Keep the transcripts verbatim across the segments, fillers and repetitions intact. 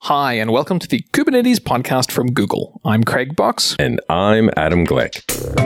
Hi, and welcome to the Kubernetes podcast from Google. I'm Craig Box. And I'm Adam Glick.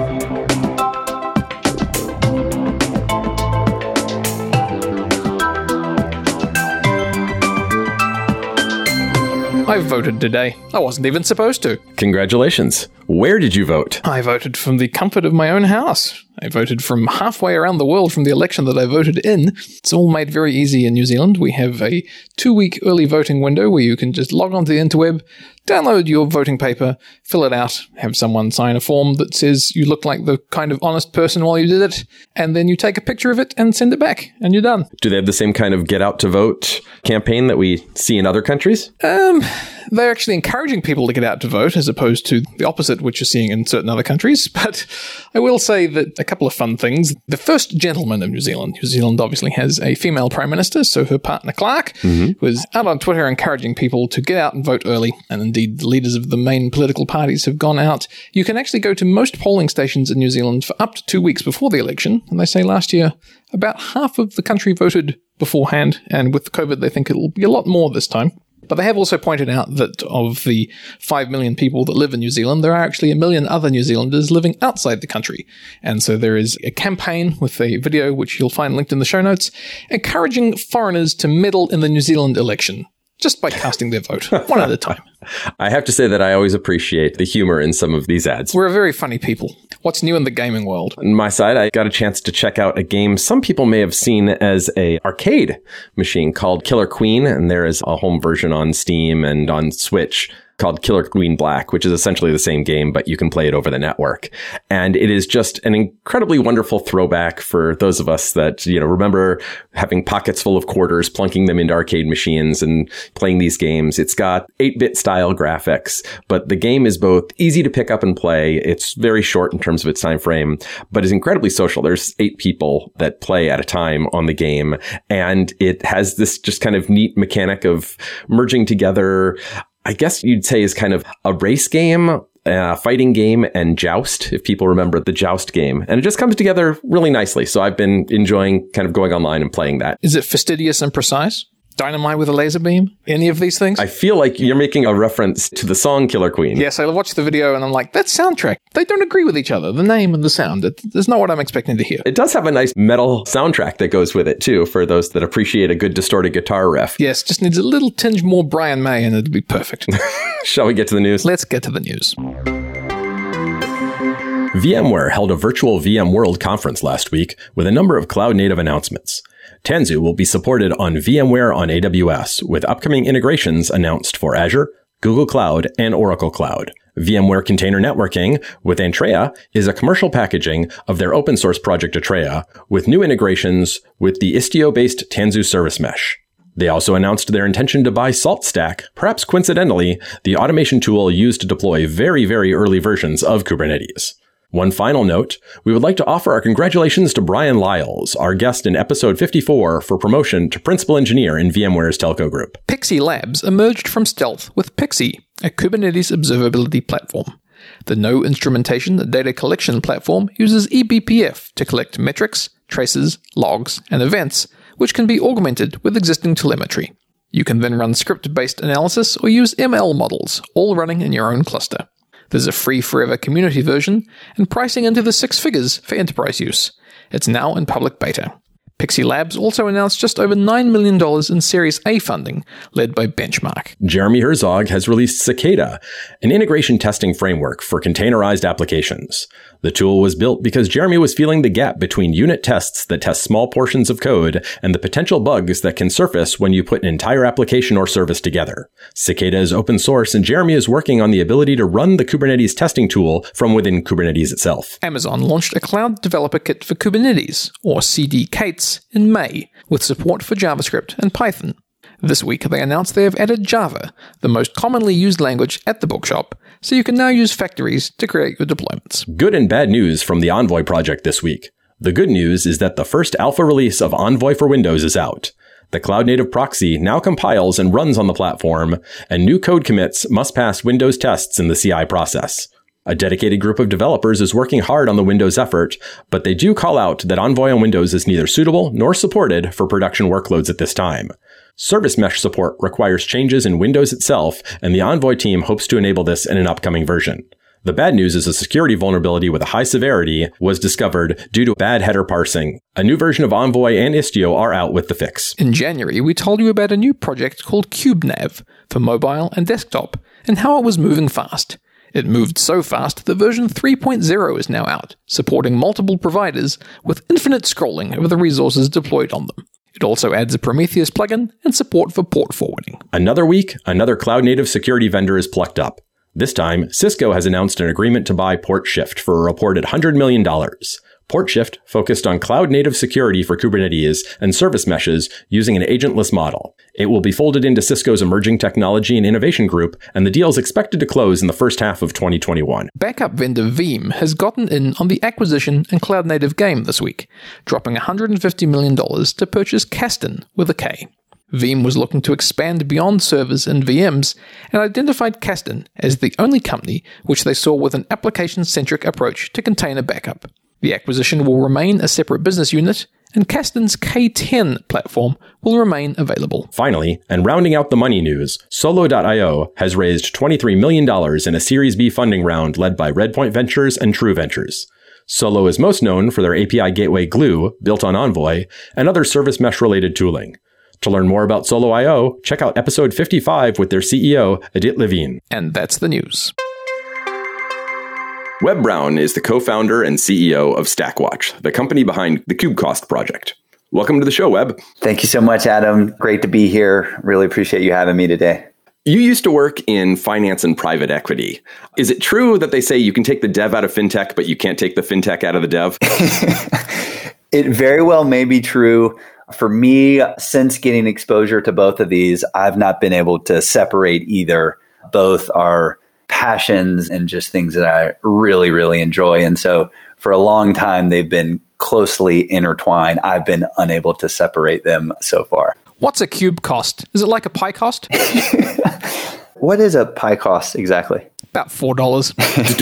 I voted today. I wasn't even supposed to. Congratulations. Where did you vote? I voted from the comfort of my own house. I voted from halfway around the world from the election that I voted in. It's all made very easy in New Zealand. We have a two-week early voting window where you can just log onto the interweb, download your voting paper, fill it out, have someone sign a form that says you look like the kind of honest person while you did it, and then you take a picture of it and send it back, and you're done. Do they have the same kind of get out to vote campaign that we see in other countries? Um, they're actually encouraging people to get out to vote as opposed to the opposite, which you're seeing in certain other countries. But I will say that a couple of fun things. The first gentleman of New Zealand. New Zealand obviously has a female prime minister, so her partner Clark mm-hmm. was out on Twitter encouraging people to get out and vote early. And indeed, the leaders of the main political parties have gone out. You can actually go to most polling stations in New Zealand for up to two weeks before the election. And they say last year, about half of the country voted beforehand. And with COVID, they think it'll be a lot more this time. But they have also pointed out that of the five million people that live in New Zealand, there are actually a million other New Zealanders living outside the country. And so there is a campaign with a video, which you'll find linked in the show notes, encouraging foreigners to meddle in the New Zealand election just by casting their vote, one at a time. I have to say that I always appreciate the humor in some of these ads. We're a very funny people. What's new in the gaming world? On my side, I got a chance to check out a game some people may have seen as a arcade machine called Killer Queen, and there is a home version on Steam and on Switch called Killer Queen Black, which is essentially the same game, but you can play it over the network. And it is just an incredibly wonderful throwback for those of us that, you know, remember having pockets full of quarters, plunking them into arcade machines and playing these games. It's got eight-bit style graphics, but the game is both easy to pick up and play. It's very short in terms of its time frame, but is incredibly social. There's eight people that play at a time on the game, and it has this just kind of neat mechanic of merging together, I guess you'd say, is kind of a race game, a fighting game, and Joust, if people remember the Joust game. And it just comes together really nicely. So I've been enjoying kind of going online and playing that. Is it fastidious and precise? Dynamite with a laser beam? Any of these things? I feel like you're making a reference to the song Killer Queen. Yes, I watched the video and I'm like, that soundtrack, they don't agree with each other. The name and the sound, it, it's not what I'm expecting to hear. It does have a nice metal soundtrack that goes with it too, for those that appreciate a good distorted guitar riff. Yes, just needs a little tinge more Brian May and it'd be perfect. Shall we get to the news? Let's get to the news. VMware held a virtual VMworld conference last week with a number of cloud-native announcements. Tanzu will be supported on VMware on A W S, with upcoming integrations announced for Azure, Google Cloud, and Oracle Cloud. VMware Container Networking with Antrea is a commercial packaging of their open source project Atrea, with new integrations with the Istio-based Tanzu Service Mesh. They also announced their intention to buy SaltStack, perhaps coincidentally, the automation tool used to deploy very, very early versions of Kubernetes. One final note, we would like to offer our congratulations to Brian Lyles, our guest in episode fifty-four, for promotion to principal engineer in VMware's telco group. Pixie Labs emerged from stealth with Pixie, a Kubernetes observability platform. The no instrumentation data collection platform uses E B P F to collect metrics, traces, logs, and events, which can be augmented with existing telemetry. You can then run script-based analysis or use M L models, all running in your own cluster. There's a free forever community version, and pricing into the six figures for enterprise use. It's now in public beta. Pixie Labs also announced just over nine million dollars in Series A funding, led by Benchmark. Jeremy Herzog has released Cicada, an integration testing framework for containerized applications. The tool was built because Jeremy was feeling the gap between unit tests that test small portions of code and the potential bugs that can surface when you put an entire application or service together. Cicada is open source, and Jeremy is working on the ability to run the Kubernetes testing tool from within Kubernetes itself. Amazon launched a Cloud Developer Kit for Kubernetes, or C D K-E, in May, with support for JavaScript and Python. This week, they announced they have added Java, the most commonly used language at the bookshop, so you can now use factories to create your deployments. Good and bad news from the Envoy project this week. The good news is that the first alpha release of Envoy for Windows is out. The cloud-native proxy now compiles and runs on the platform, and new code commits must pass Windows tests in the C I process. A dedicated group of developers is working hard on the Windows effort, but they do call out that Envoy on Windows is neither suitable nor supported for production workloads at this time. Service mesh support requires changes in Windows itself, and the Envoy team hopes to enable this in an upcoming version. The bad news is a security vulnerability with a high severity was discovered due to bad header parsing. A new version of Envoy and Istio are out with the fix. In January, we told you about a new project called CubeNav for mobile and desktop, and how it was moving fast. It moved so fast that version three point oh is now out, supporting multiple providers with infinite scrolling of the resources deployed on them. It also adds a Prometheus plugin and support for port forwarding. Another week, another cloud-native security vendor is plucked up. This time, Cisco has announced an agreement to buy PortShift for a reported one hundred million dollars. PortShift focused on cloud-native security for Kubernetes and service meshes using an agentless model. It will be folded into Cisco's Emerging Technology and Innovation Group, and the deal is expected to close in the first half of twenty twenty-one. Backup vendor Veeam has gotten in on the acquisition and cloud-native game this week, dropping one hundred fifty million dollars to purchase Kasten with a K. Veeam was looking to expand beyond servers and V Ms and identified Kasten as the only company which they saw with an application-centric approach to container backup. The acquisition will remain a separate business unit, and Kasten's K ten platform will remain available. Finally, and rounding out the money news, Solo dot io has raised twenty-three million dollars in a Series B funding round led by Redpoint Ventures and True Ventures. Solo is most known for their A P I gateway Glue, built on Envoy, and other service mesh-related tooling. To learn more about Solo dot io, check out episode fifty-five with their C E O, Edith Levine. And that's the news. Webb Brown is the co-founder and C E O of Stackwatch, the company behind the KubeCost project. Welcome to the show, Webb. Thank you so much, Adam. Great to be here. Really appreciate you having me today. You used to work in finance and private equity. Is it true that they say you can take the dev out of fintech, but you can't take the fintech out of the dev? It very well may be true. For me, since getting exposure to both of these, I've not been able to separate either. Both are passions and just things that I really, really enjoy. And so for a long time, they've been closely intertwined. I've been unable to separate them so far. What's a cube cost? Is it like a pie cost? What is a pie cost exactly? About four dollars.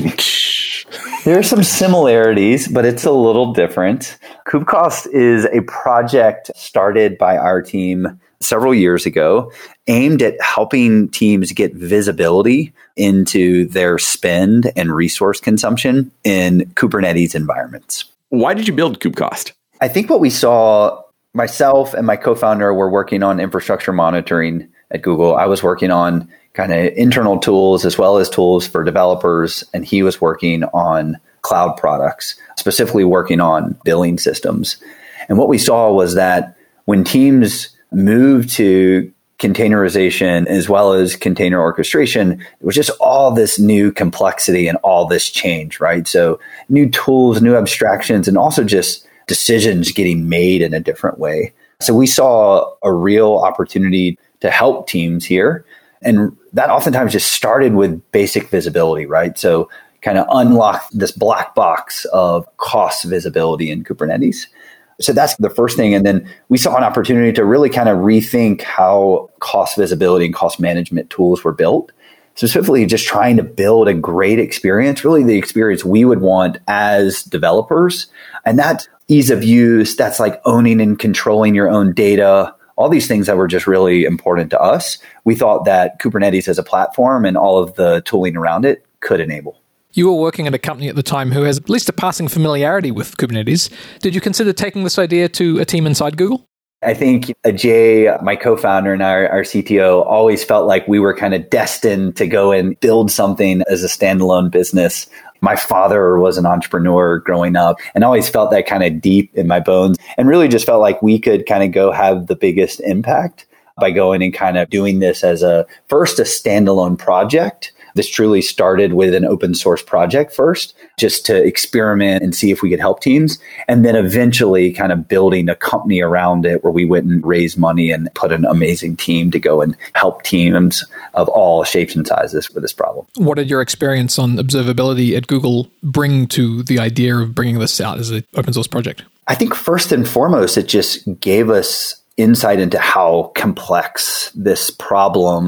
There are some similarities, but it's a little different. KubeCost is a project started by our team several years ago, aimed at helping teams get visibility into their spend and resource consumption in Kubernetes environments. Why did you build KubeCost? I think what we saw, myself and my co-founder were working on infrastructure monitoring at Google. I was working on kind of internal tools as well as tools for developers, and he was working on cloud products, specifically working on billing systems. And what we saw was that when teams moved to containerization as well as container orchestration, it was just all this new complexity and all this change, right? So new tools, new abstractions, and also just decisions getting made in a different way. So we saw a real opportunity to help teams here. And that oftentimes just started with basic visibility, right? So kind of unlock this black box of cost visibility in Kubernetes. So that's the first thing. And then we saw an opportunity to really kind of rethink how cost visibility and cost management tools were built. Specifically, just trying to build a great experience, really the experience we would want as developers. And that ease of use, that's like owning and controlling your own data, all these things that were just really important to us. We thought that Kubernetes as a platform and all of the tooling around it could enable. You were working at a company at the time who has at least a passing familiarity with Kubernetes. Did you consider taking this idea to a team inside Google? I think Ajay, my co-founder and our, our C T O, always felt like we were kind of destined to go and build something as a standalone business. My father was an entrepreneur growing up and always felt that kind of deep in my bones, and really just felt like we could kind of go have the biggest impact by going and kind of doing this as a first a standalone project. This truly started with an open source project first, just to experiment and see if we could help teams. And then eventually kind of building a company around it where we went and raised money and put an amazing team to go and help teams of all shapes and sizes with this problem. What did your experience on observability at Google bring to the idea of bringing this out as an open source project? I think first and foremost, it just gave us insight into how complex this problem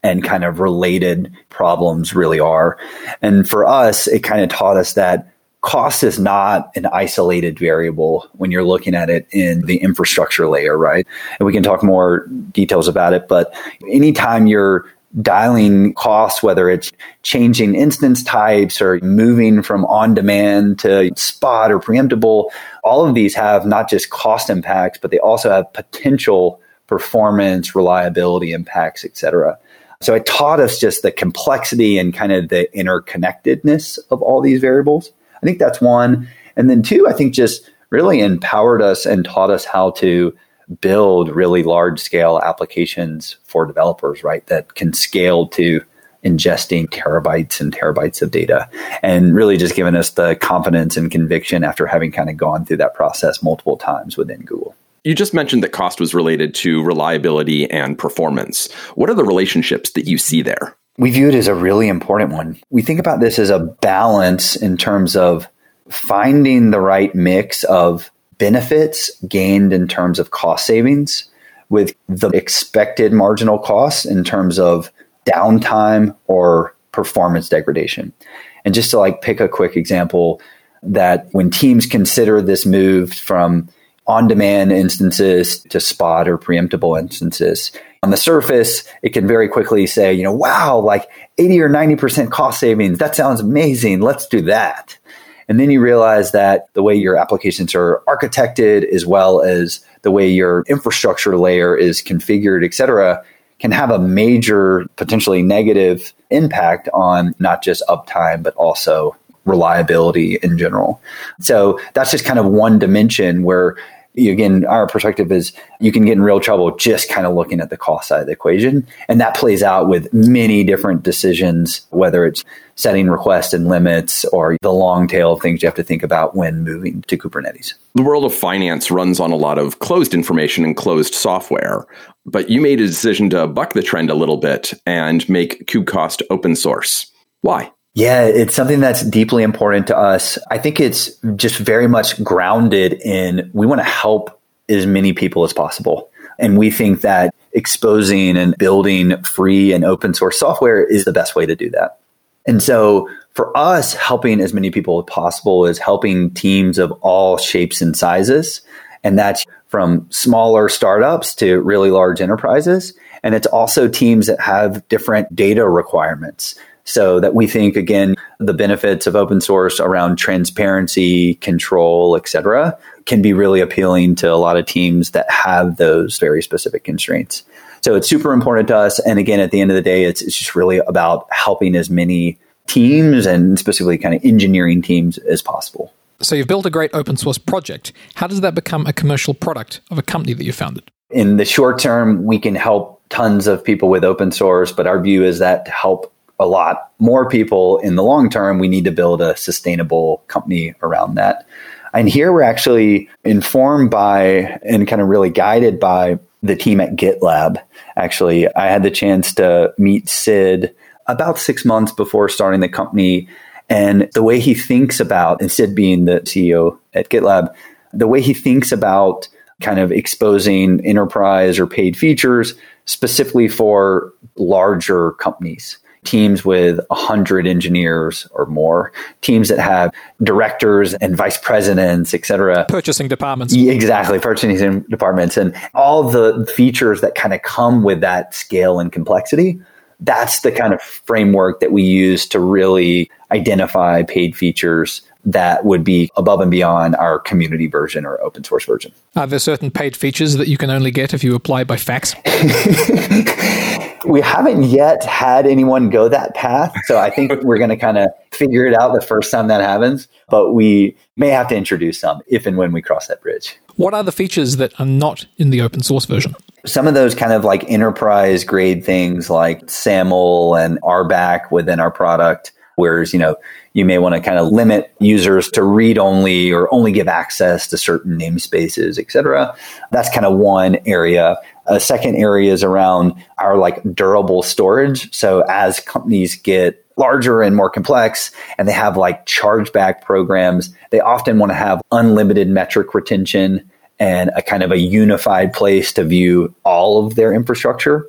and kind of related problems really are. And for us, it kind of taught us that cost is not an isolated variable when you're looking at it in the infrastructure layer, right? And we can talk more details about it, but anytime you're dialing costs, whether it's changing instance types or moving from on-demand to spot or preemptible, all of these have not just cost impacts, but they also have potential performance, reliability impacts, et cetera. So it taught us just the complexity and kind of the interconnectedness of all these variables. I think that's one. And then two, I think just really empowered us and taught us how to build really large scale applications for developers, right? That can scale to ingesting terabytes and terabytes of data, and really just given us the confidence and conviction after having kind of gone through that process multiple times within Google. You just mentioned that cost was related to reliability and performance. What are the relationships that you see there? We view it as a really important one. We think about this as a balance in terms of finding the right mix of benefits gained in terms of cost savings with the expected marginal costs in terms of downtime or performance degradation. And just to like pick a quick example, that when teams consider this move from on-demand instances to spot or preemptible instances, on the surface, it can very quickly say, you know, wow, like eighty or ninety percent cost savings. That sounds amazing. Let's do that. And then you realize that the way your applications are architected, as well as the way your infrastructure layer is configured, et cetera, can have a major, potentially negative impact on not just uptime, but also reliability in general. So that's just kind of one dimension where, again, our perspective is you can get in real trouble just kind of looking at the cost side of the equation. And that plays out with many different decisions, whether it's setting requests and limits or the long tail of things you have to think about when moving to Kubernetes. The world of finance runs on a lot of closed information and closed software, but you made a decision to buck the trend a little bit and make KubeCost open source. Why? Yeah, it's something that's deeply important to us. I think it's just very much grounded in we want to help as many people as possible. And we think that exposing and building free and open source software is the best way to do that. And so for us, helping as many people as possible is helping teams of all shapes and sizes. And that's from smaller startups to really large enterprises. And it's also teams that have different data requirements. So that we think, again, the benefits of open source around transparency, control, et cetera, can be really appealing to a lot of teams that have those very specific constraints. So it's super important to us. And again, at the end of the day, it's, it's just really about helping as many teams and specifically kind of engineering teams as possible. So you've built a great open source project. How does that become a commercial product of a company that you founded? In the short term, we can help tons of people with open source, but our view is that to help a lot more people in the long term, we need to build a sustainable company around that. And here we're actually informed by and kind of really guided by the team at GitLab. Actually, I had the chance to meet Sid about six months before starting the company. And the way he thinks about, and Sid being the C E O at GitLab, the way he thinks about kind of exposing enterprise or paid features specifically for larger companies. Teams with one hundred engineers or more, teams that have directors and vice presidents, et cetera. Purchasing departments. Yeah, exactly, purchasing departments. And all the features that kind of come with that scale and complexity. That's the kind of framework that we use to really identify paid features that would be above and beyond our community version or open source version. Are there certain paid features that you can only get if you apply by fax? We haven't yet had anyone go that path. So I think we're going to kind of figure it out the first time that happens. But we may have to introduce some if and when we cross that bridge. What are the features that are not in the open source version? Some of those kind of like enterprise grade things like SAML and R BAC within our product. Whereas, you know, you may want to kind of limit users to read only or only give access to certain namespaces, et cetera. That's kind of one area. A second area is around our like durable storage. So as companies get larger and more complex and they have like chargeback programs, they often want to have unlimited metric retention and a kind of a unified place to view all of their infrastructure.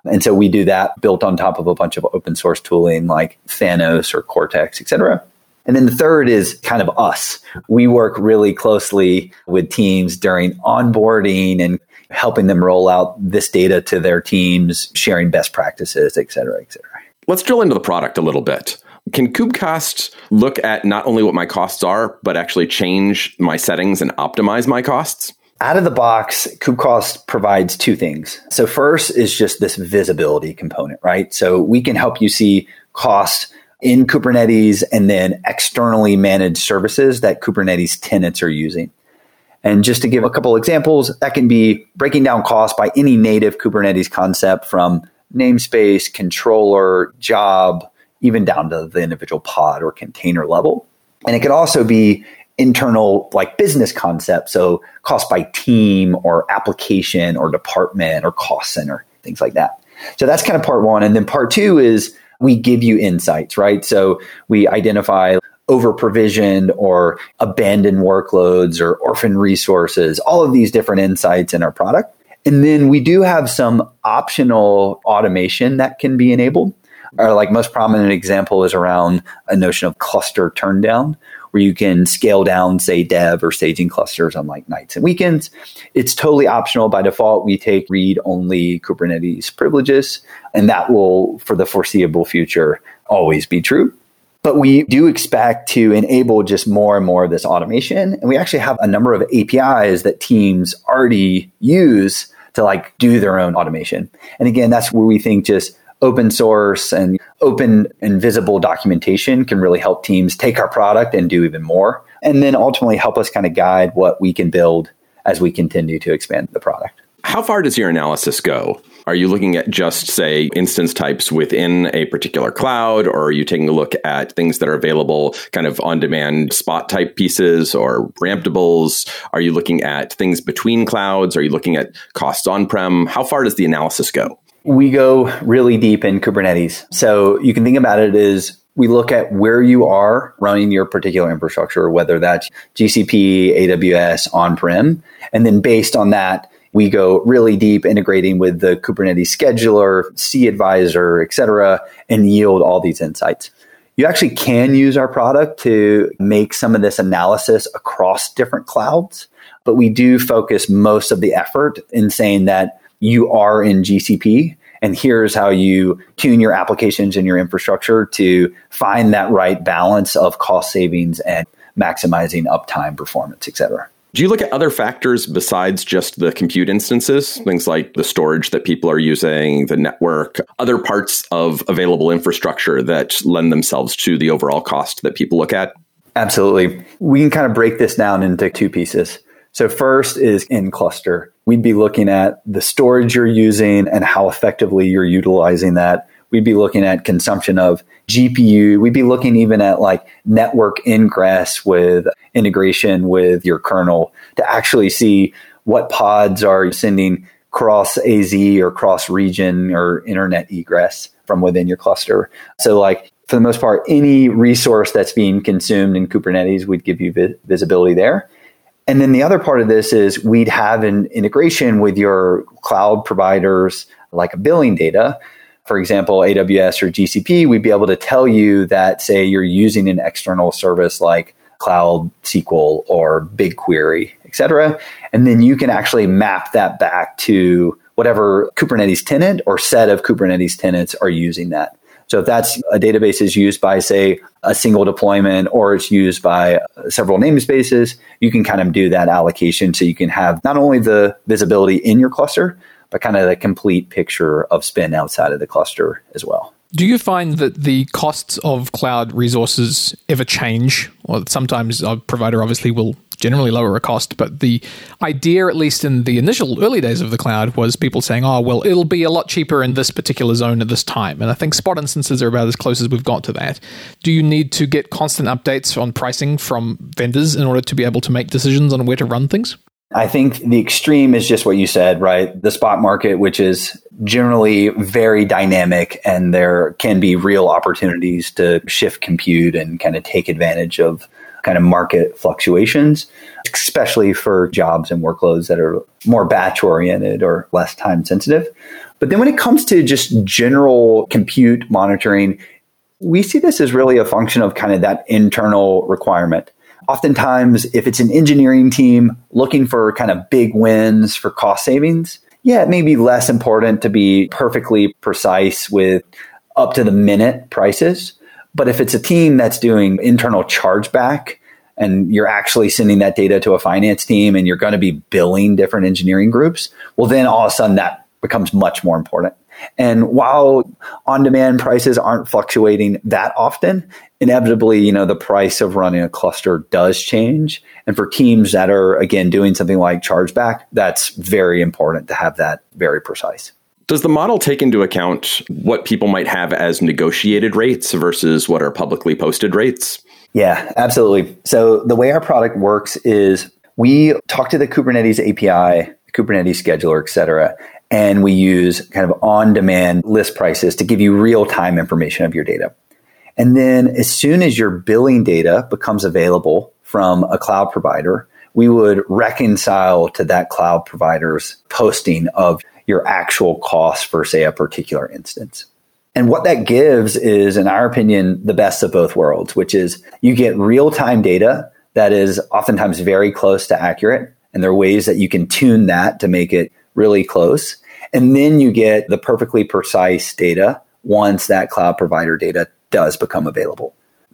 And so we do that built on top of a bunch of open source tooling like Thanos or Cortex, et cetera. And then the third is kind of us. We work really closely with teams during onboarding and helping them roll out this data to their teams, sharing best practices, et cetera, et cetera. Let's drill into the product a little bit. Can KubeCost look at not only what my costs are, but actually change my settings and optimize my costs? Out of the box, KubeCost provides two things. So first is just this visibility component, right? So we can help you see costs in Kubernetes and then externally managed services that Kubernetes tenants are using. And just to give a couple examples, that can be breaking down costs by any native Kubernetes concept from namespace, controller, job, even down to the individual pod or container level. And it could also be internal like business concepts. So cost by team or application or department or cost center, things like that. So that's kind of part one. And then part two is we give you insights, right? So we identify over provisioned or abandoned workloads or orphan resources, all of these different insights in our product. And then we do have some optional automation that can be enabled. Our like most prominent example is around a notion of cluster turndown, where you can scale down, say, dev or staging clusters on like nights and weekends. It's totally optional. By default, we take read-only Kubernetes privileges, and that will, for the foreseeable future, always be true. But we do expect to enable just more and more of this automation. And we actually have a number of A P Is that teams already use to like do their own automation. And again, that's where we think just open source and open and visible documentation can really help teams take our product and do even more. And then ultimately help us kind of guide what we can build as we continue to expand the product. How far does your analysis go? Are you looking at just, say, instance types within a particular cloud, or are you taking a look at things that are available kind of on-demand spot type pieces or preemptables? Are you looking at things between clouds? Are you looking at costs on-prem? How far does the analysis go? We go really deep in Kubernetes. So you can think about it as we look at where you are running your particular infrastructure, whether that's G C P, A W S, on-prem. And then based on that, we go really deep integrating with the Kubernetes scheduler, cAdvisor, et cetera, and yield all these insights. You actually can use our product to make some of this analysis across different clouds, but we do focus most of the effort in saying that you are in G C P, and here's how you tune your applications and your infrastructure to find that right balance of cost savings and maximizing uptime, performance, et cetera. Do you look at other factors besides just the compute instances, things like the storage that people are using, the network, other parts of available infrastructure that lend themselves to the overall cost that people look at? Absolutely. We can kind of break this down into two pieces. So first is in cluster. We'd be looking at the storage you're using and how effectively you're utilizing that. We'd be looking at consumption of G P U. We'd be looking even at like network ingress with integration with your kernel to actually see what pods are sending cross A Z or cross region or internet egress from within your cluster. So like for the most part, any resource that's being consumed in Kubernetes, we'd give you vi- visibility there. And then the other part of this is we'd have an integration with your cloud providers, like a billing data. For example, A W S or G C P, we'd be able to tell you that, say, you're using an external service like Cloud S Q L or BigQuery, et cetera. And then you can actually map that back to whatever Kubernetes tenant or set of Kubernetes tenants are using that. So if that's a database is used by, say, a single deployment, or it's used by several namespaces, you can kind of do that allocation so you can have not only the visibility in your cluster, but kind of the complete picture of spend outside of the cluster as well. Do you find that the costs of cloud resources ever change? Well, sometimes a provider obviously will generally lower a cost, but the idea, at least in the initial early days of the cloud, was people saying, oh, well, it'll be a lot cheaper in this particular zone at this time. And I think spot instances are about as close as we've got to that. Do you need to get constant updates on pricing from vendors in order to be able to make decisions on where to run things? I think the extreme is just what you said, right? The spot market, which is generally very dynamic, and there can be real opportunities to shift compute and kind of take advantage of kind of market fluctuations, especially for jobs and workloads that are more batch oriented or less time sensitive. But then when it comes to just general compute monitoring, we see this as really a function of kind of that internal requirement. Oftentimes, if it's an engineering team looking for kind of big wins for cost savings, yeah, it may be less important to be perfectly precise with up to the minute prices. But if it's a team that's doing internal chargeback and you're actually sending that data to a finance team and you're going to be billing different engineering groups, well, then all of a sudden that becomes much more important. And while on-demand prices aren't fluctuating that often, inevitably, you know, the price of running a cluster does change. And for teams that are, again, doing something like chargeback, that's very important to have that very precise. Does the model take into account what people might have as negotiated rates versus what are publicly posted rates? Yeah, absolutely. So the way our product works is we talk to the Kubernetes A P I, Kubernetes scheduler, et cetera, and we use kind of on-demand list prices to give you real-time information of your data. And then as soon as your billing data becomes available from a cloud provider, we would reconcile to that cloud provider's posting of your actual cost for, say, a particular instance. And what that gives is, in our opinion, the best of both worlds, which is you get real-time data that is oftentimes very close to accurate. And there are ways that you can tune that to make it really close. And then you get the perfectly precise data once that cloud provider data does become available.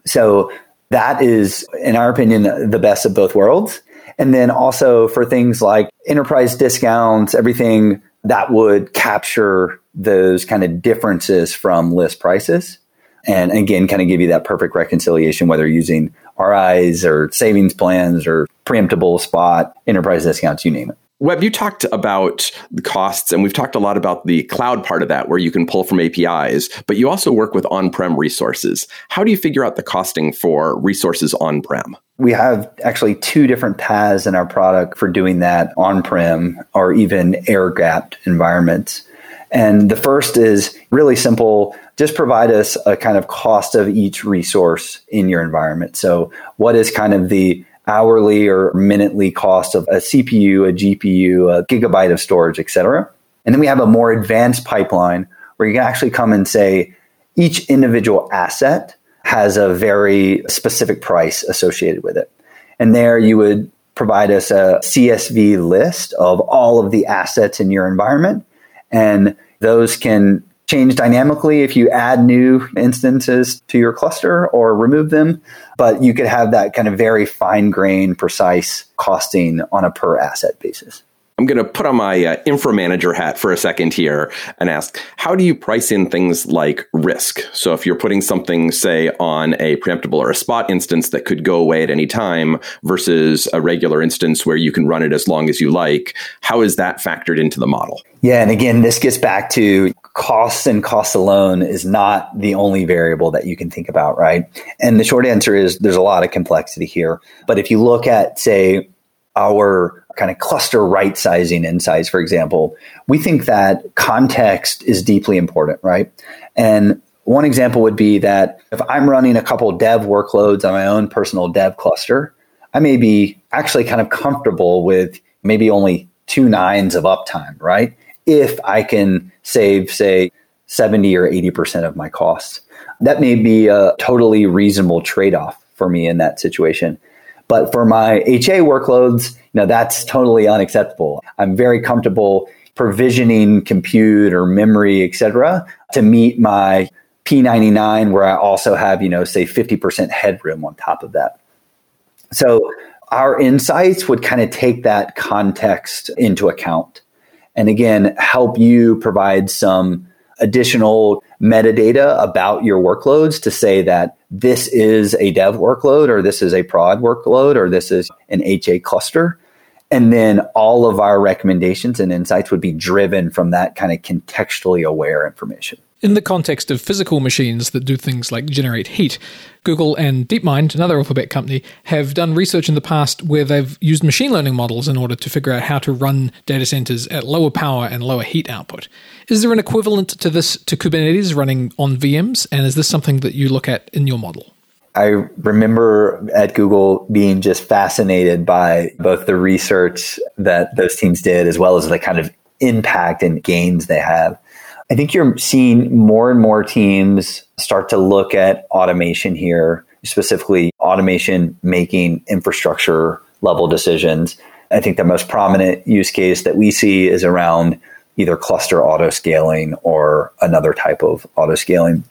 So that is, in our opinion, the best of both worlds. And then also for things like enterprise discounts, everything that would capture those kind of differences from list prices. And again, kind of give you that perfect reconciliation, whether you're using R Is or savings plans or preemptible spot, enterprise discounts, you name it. Webb, you talked about the costs, and we've talked a lot about the cloud part of that, where you can pull from A P Is, but you also work with on-prem resources. How do you figure out the costing for resources on-prem? We have actually two different paths in our product for doing that on-prem or even air-gapped environments. And the first is really simple. Just provide us a kind of cost of each resource in your environment. So what is kind of the hourly or minutely cost of a C P U, a G P U, a gigabyte of storage, et cetera. And then we have a more advanced pipeline where you can actually come and say each individual asset has a very specific price associated with it. And there you would provide us a C S V list of all of the assets in your environment. And those can change dynamically if you add new instances to your cluster or remove them. But you could have that kind of very fine-grained, precise costing on a per asset basis. I'm going to put on my uh, infra manager hat for a second here and ask, how do you price in things like risk? So if you're putting something, say, on a preemptible or a spot instance that could go away at any time versus a regular instance where you can run it as long as you like, how is that factored into the model? Yeah, and again, this gets back to costs, and cost alone is not the only variable that you can think about, right? And the short answer is there's a lot of complexity here. But if you look at, say, our kind of cluster right sizing insights, for example, we think that context is deeply important, right? And one example would be that if I'm running a couple dev workloads on my own personal dev cluster, I may be actually kind of comfortable with maybe only two nines of uptime, right? If I can save, say, seventy or eighty percent of my costs. That may be a totally reasonable trade-off for me in that situation. But for my H A workloads, you know, that's totally unacceptable. I'm very comfortable provisioning compute or memory, et cetera, to meet my P ninety-nine, where I also have, you know, say fifty percent headroom on top of that. So our insights would kind of take that context into account. And again, help you provide some additional metadata about your workloads to say that this is a dev workload, or this is a prod workload, or this is an H A cluster. And then all of our recommendations and insights would be driven from that kind of contextually aware information. In the context of physical machines that do things like generate heat, Google and DeepMind, another Alphabet company, have done research in the past where they've used machine learning models in order to figure out how to run data centers at lower power and lower heat output. Is there an equivalent to this to Kubernetes running on V Ms? And is this something that you look at in your model? I remember at Google being just fascinated by both the research that those teams did, as well as the kind of impact and gains they have. I think you're seeing more and more teams start to look at automation here, specifically automation making infrastructure level decisions. I think the most prominent use case that we see is around either cluster auto scaling or another type of auto scaling.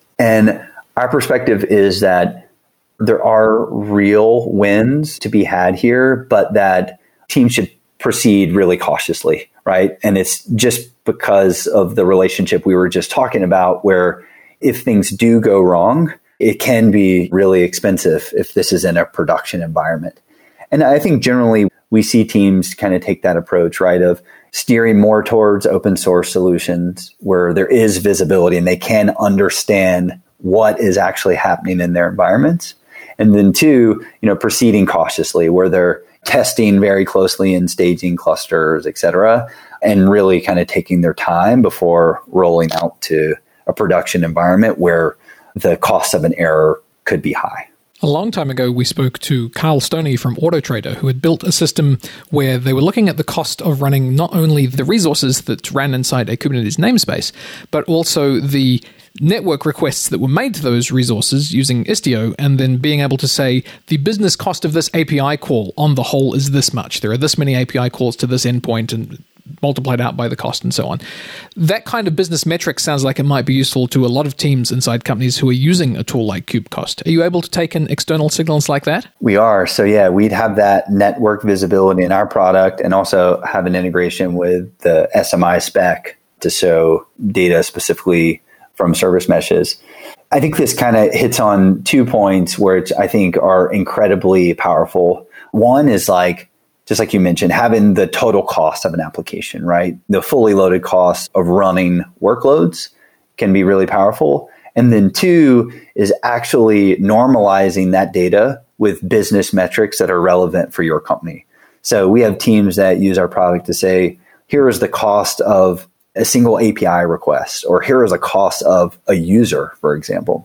And our perspective is that there are real wins to be had here, but that teams should proceed really cautiously, right? And it's just because of the relationship we were just talking about, where if things do go wrong, it can be really expensive if this is in a production environment. And I think generally we see teams kind of take that approach, right, of steering more towards open source solutions where there is visibility and they can understand what is actually happening in their environments. And then two, you know, proceeding cautiously where they're testing very closely in staging clusters, et cetera, and really kind of taking their time before rolling out to a production environment where the cost of an error could be high. A long time ago, we spoke to Carl Stoney from AutoTrader, who had built a system where they were looking at the cost of running not only the resources that ran inside a Kubernetes namespace, but also the network requests that were made to those resources using Istio, and then being able to say, the business cost of this A P I call on the whole is this much. There are this many A P I calls to this endpoint, and multiplied out by the cost and so on. That kind of business metric sounds like it might be useful to a lot of teams inside companies who are using a tool like KubeCost. Are you able to take in external signals like that? We are. So yeah, we'd have that network visibility in our product and also have an integration with the S M I spec to show data specifically from service meshes. I think this kind of hits on two points which I think are incredibly powerful. One is like, just like you mentioned, having the total cost of an application, right? The fully loaded cost of running workloads can be really powerful. And then two is actually normalizing that data with business metrics that are relevant for your company. So we have teams that use our product to say, here is the cost of a single A P I request, or here is a cost of a user, for example.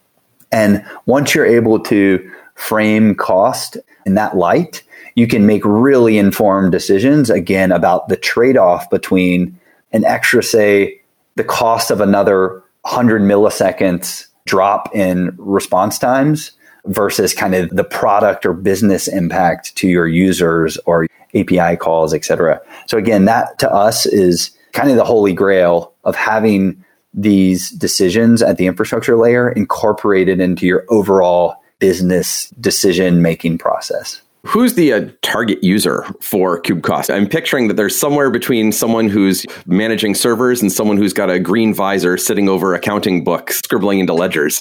And once you're able to frame cost in that light, you can make really informed decisions, again, about the trade-off between an extra, say, the cost of another one hundred milliseconds drop in response times versus kind of the product or business impact to your users or A P I calls, et cetera. So again, that to us is kind of the holy grail of having these decisions at the infrastructure layer incorporated into your overall business decision-making process. Who's the uh, target user for KubeCost? I'm picturing that there's somewhere between someone who's managing servers and someone who's got a green visor sitting over accounting books, scribbling into ledgers.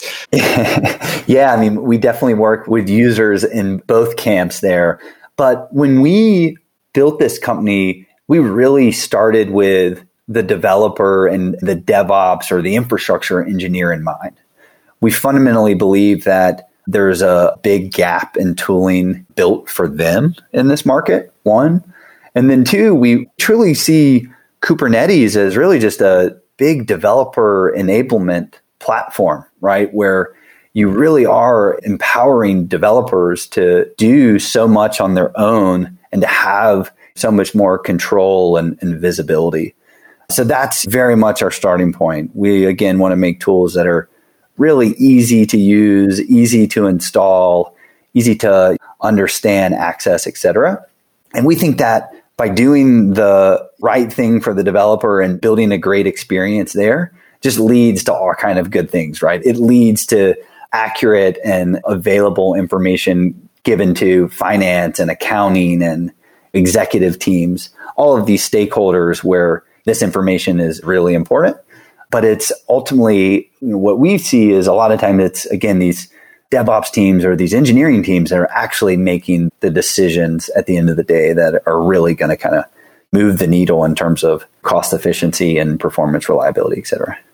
Yeah, I mean, we definitely work with users in both camps there. But when we built this company, we really started with the developer and the DevOps or the infrastructure engineer in mind. We fundamentally believe that there's a big gap in tooling built for them in this market, one. And then two, we truly see Kubernetes as really just a big developer enablement platform, right? Where you really are empowering developers to do so much on their own and to have so much more control and, and visibility. So that's very much our starting point. We, again, want to make tools that are really easy to use, easy to install, easy to understand, access, et cetera. And we think that by doing the right thing for the developer and building a great experience there, just leads to all kind of good things, right? It leads to accurate and available information given to finance and accounting and executive teams, all of these stakeholders where this information is really important. But it's ultimately, you know, what we see is a lot of times it's, again, these DevOps teams or these engineering teams that are actually making the decisions at the end of the day that are really going to kind of move the needle in terms of cost efficiency and performance reliability, et cetera.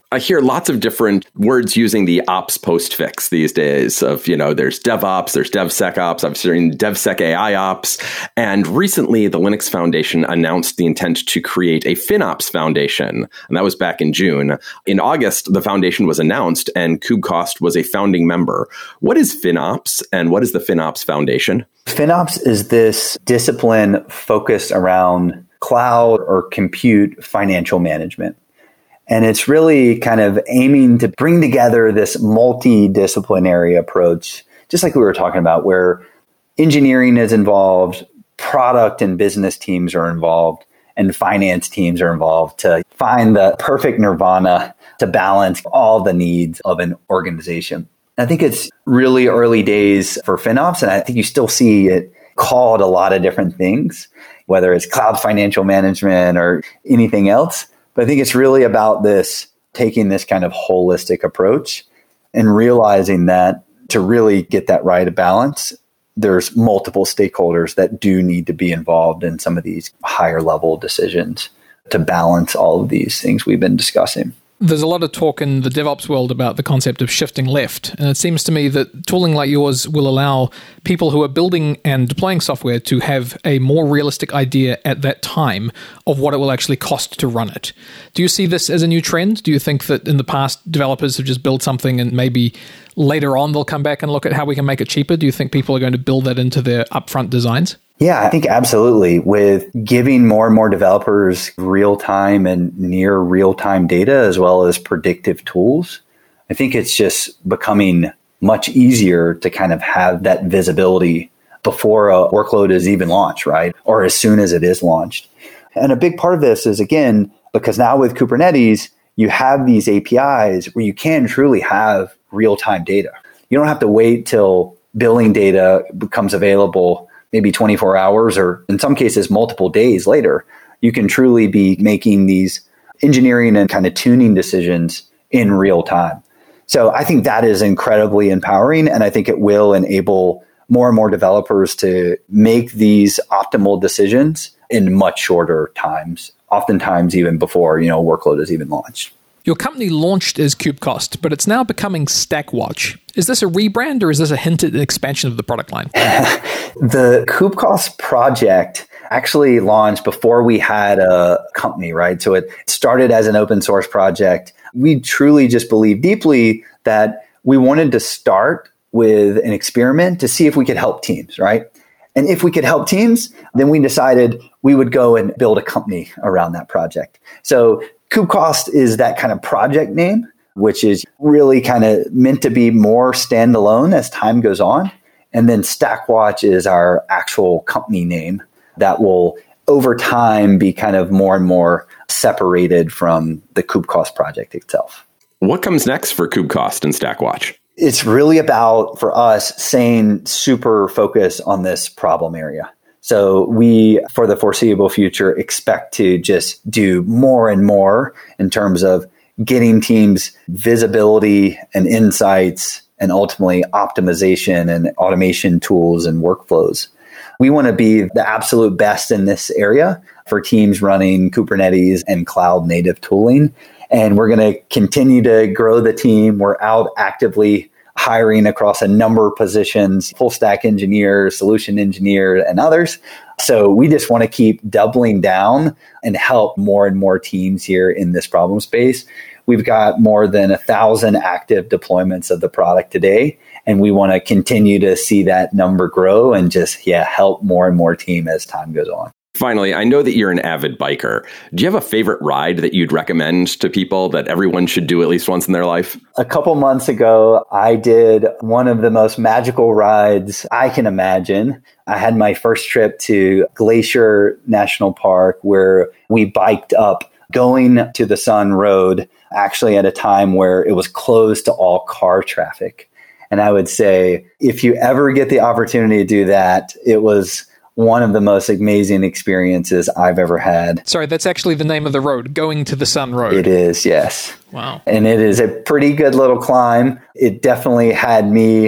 I hear lots of different words using the ops postfix these days of, you know, there's DevOps, there's DevSecOps, I've seen DevSecAIOps. And recently, the Linux Foundation announced the intent to create a FinOps Foundation. And that was back in June. In August, the foundation was announced and KubeCost was a founding member. What is FinOps and what is the FinOps Foundation? FinOps is this discipline focused around cloud or compute financial management. And it's really kind of aiming to bring together this multidisciplinary approach, just like we were talking about, where engineering is involved, product and business teams are involved, and finance teams are involved to find the perfect nirvana to balance all the needs of an organization. I think it's really early days for FinOps, and I think you still see it called a lot of different things, whether it's cloud financial management or anything else. But I think it's really about this, taking this kind of holistic approach and realizing that to really get that right balance, there's multiple stakeholders that do need to be involved in some of these higher level decisions to balance all of these things we've been discussing. There's a lot of talk in the DevOps world about the concept of shifting left. And it seems to me that tooling like yours will allow people who are building and deploying software to have a more realistic idea at that time of what it will actually cost to run it. Do you see this as a new trend? Do you think that in the past, developers have just built something and maybe later on they'll come back and look at how we can make it cheaper? Do you think people are going to build that into their upfront designs? Yeah, I think absolutely. With giving more and more developers real-time and near real-time data as well as predictive tools, I think it's just becoming much easier to kind of have that visibility before a workload is even launched, right? Or as soon as it is launched. And a big part of this is, again, because now with Kubernetes, you have these A P Is where you can truly have real-time data. You don't have to wait till billing data becomes available maybe twenty-four hours or in some cases multiple days later. You can truly be making these engineering and kind of tuning decisions in real time. So I think that is incredibly empowering, and I think it will enable more and more developers to make these optimal decisions in much shorter times, oftentimes even before, you know, workload is even launched. Your company launched as KubeCost, but it's now becoming StackWatch. Is this a rebrand or is this a hint at an expansion of the product line? The KubeCost project actually launched before we had a company, right? So it started as an open source project. We truly just believe deeply that we wanted to start with an experiment to see if we could help teams, right? And if we could help teams, then we decided we would go and build a company around that project. So KubeCost is that kind of project name, which is really kind of meant to be more standalone as time goes on. And then StackWatch is our actual company name that will, over time, be kind of more and more separated from the KubeCost project itself. What comes next for KubeCost and StackWatch? It's really about, for us, saying super focus on this problem area. So we, for the foreseeable future, expect to just do more and more in terms of getting teams visibility and insights and ultimately optimization and automation tools and workflows. We want to be the absolute best in this area for teams running Kubernetes and cloud native tooling. And we're going to continue to grow the team. We're out actively hiring across a number of positions, full stack engineers, solution engineer, and others. So we just want to keep doubling down and help more and more teams here in this problem space. We've got more than a thousand active deployments of the product today, and we want to continue to see that number grow and just, yeah, help more and more team as time goes on. Finally, I know that you're an avid biker. Do you have a favorite ride that you'd recommend to people that everyone should do at least once in their life? A couple months ago, I did one of the most magical rides I can imagine. I had my first trip to Glacier National Park where we biked up going to the Sun Road, actually at a time where it was closed to all car traffic. And I would say, if you ever get the opportunity to do that, it was one of the most amazing experiences I've ever had. Sorry, that's actually the name of the road, Going to the Sun Road. It is, yes. Wow. And it is a pretty good little climb. It definitely had me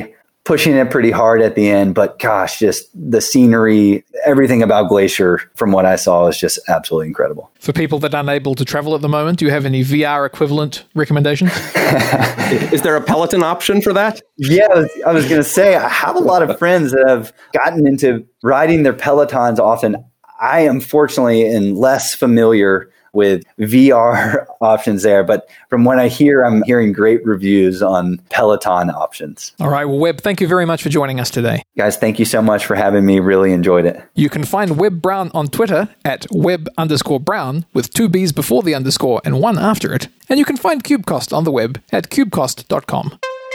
pushing it pretty hard at the end. But gosh, just the scenery, everything about Glacier from what I saw is just absolutely incredible. For people that are unable to travel at the moment, do you have any V R equivalent recommendations? Is there a Peloton option for that? Yeah, I was, I was going to say, I have a lot of friends that have gotten into riding their Pelotons often. I am fortunately in less familiar with V R options there, but from what I hear, I'm hearing great reviews on Peloton options. All right, well, Webb, thank you very much for joining us today. Guys, thank you so much for having me. Really enjoyed it. You can find Webb Brown on Twitter at Webb underscore Brown with two B's before the underscore and one after it. And you can find Cubecost on the web at cubecost dot com.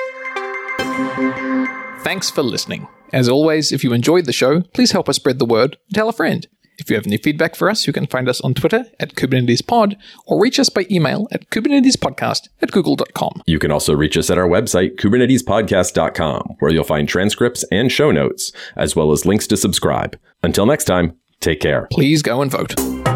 Thanks for listening. As always, if you enjoyed the show, please help us spread the word and tell a friend. If you have any feedback for us, you can find us on Twitter at KubernetesPod or reach us by email at kubernetespodcast at google dot com. You can also reach us at our website, kubernetes podcast dot com, where you'll find transcripts and show notes, as well as links to subscribe. Until next time, take care. Please go and vote.